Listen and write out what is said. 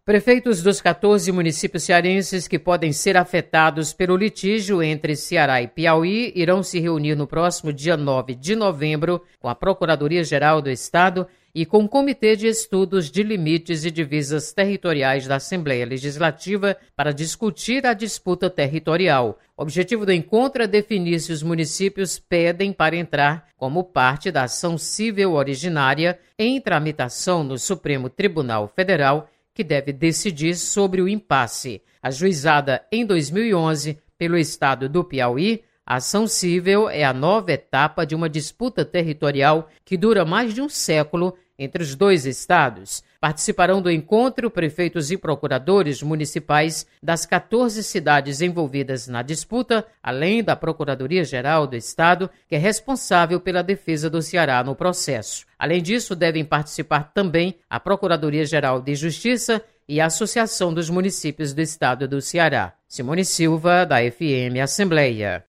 Prefeitos dos 14 municípios cearenses que podem ser afetados pelo litígio entre Ceará e Piauí irão se reunir no próximo dia 9 de novembro com a Procuradoria-Geral do Estado e com o Comitê de Estudos de Limites e Divisas Territoriais da Assembleia Legislativa para discutir a disputa territorial. O objetivo do encontro é definir se os municípios pedem para entrar como parte da ação civil originária em tramitação no Supremo Tribunal Federal, que deve decidir sobre o impasse. Ajuizada em 2011 pelo Estado do Piauí, a ação civil é a nova etapa de uma disputa territorial que dura mais de um século entre os dois estados. Participarão do encontro prefeitos e procuradores municipais das 14 cidades envolvidas na disputa, além da Procuradoria-Geral do Estado, que é responsável pela defesa do Ceará no processo. Além disso, devem participar também a Procuradoria-Geral de Justiça e a Associação dos Municípios do Estado do Ceará. Simone Silva, da FM Assembleia.